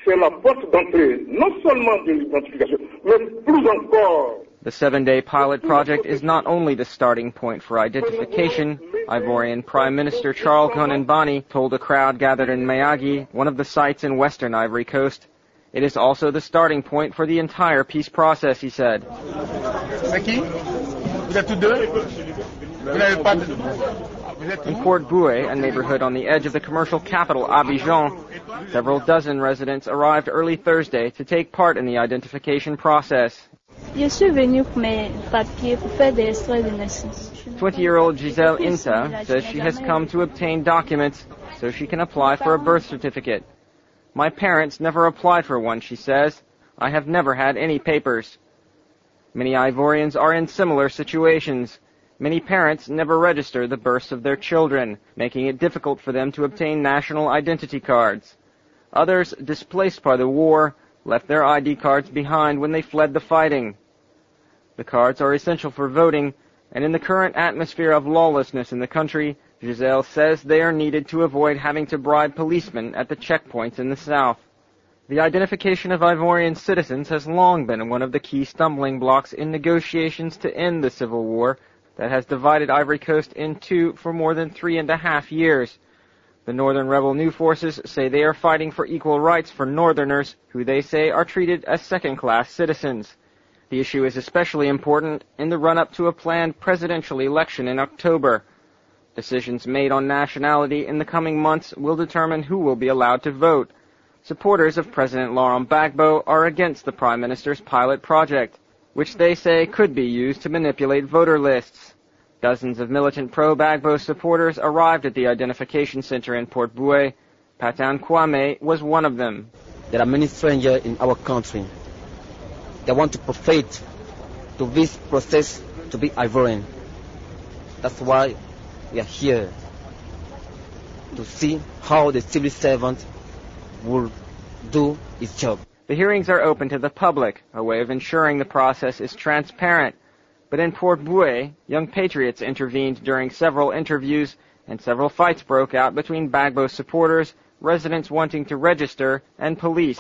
c'est la porte d'entrée, non seulement de l'identification, mais plus encore. The 7-day pilot project is not only the starting point for identification. Ivorian Prime Minister Charles Gonenbani told a crowd gathered in Mayagi, one of the sites in western Ivory Coast. It is also the starting point for the entire peace process, he said. In Port Boué, a neighborhood on the edge of the commercial capital, Abidjan, several dozen residents arrived early Thursday to take part in the identification process. 20-year-old Giselle Inta says she has come to obtain documents so she can apply for a birth certificate. My parents never applied for one, she says. I have never had any papers. Many Ivorians are in similar situations. Many parents never register the births of their children, making it difficult for them to obtain national identity cards. Others, displaced by the war, left their ID cards behind when they fled the fighting. The cards are essential for voting, and in the current atmosphere of lawlessness in the country, Giselle says they are needed to avoid having to bribe policemen at the checkpoints in the south. The identification of Ivorian citizens has long been one of the key stumbling blocks in negotiations to end the civil war that has divided Ivory Coast in two for more than 3.5 years. The Northern Rebel New Forces say they are fighting for equal rights for Northerners, who they say are treated as second-class citizens. The issue is especially important in the run-up to a planned presidential election in October. Decisions made on nationality in the coming months will determine who will be allowed to vote. Supporters of President Laurent Gbagbo are against the Prime Minister's pilot project, which they say could be used to manipulate voter lists. Dozens of militant pro-Gbagbo supporters arrived at the identification center in Port Boué. Patan Kwame was one of them. There are many strangers in our country. They want to profit to this process to be Ivorian. That's why we are here, to see how the civil servant will do its job. The hearings are open to the public, a way of ensuring the process is transparent. But in Port Boué, young patriots intervened during several interviews, and several fights broke out between Gbagbo supporters, residents wanting to register, and police.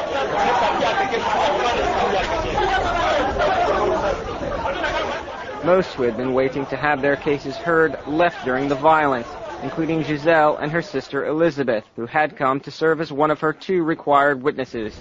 Most who had been waiting to have their cases heard left during the violence, including Giselle and her sister Elizabeth, who had come to serve as one of her 2 required witnesses.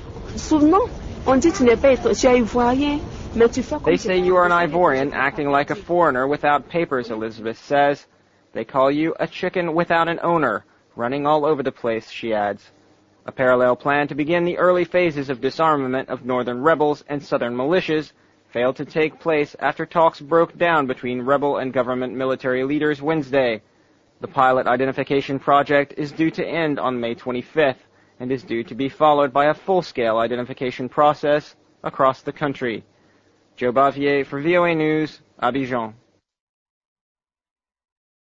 They say you are an Ivorian acting like a foreigner without papers, Elizabeth says. They call you a chicken without an owner, running all over the place, she adds. A parallel plan to begin the early phases of disarmament of northern rebels and southern militias failed to take place after talks broke down between rebel and government military leaders Wednesday. The pilot identification project is due to end on May 25th and is due to be followed by a full-scale identification process across the country. Joe Bavier for VOA News, Abidjan.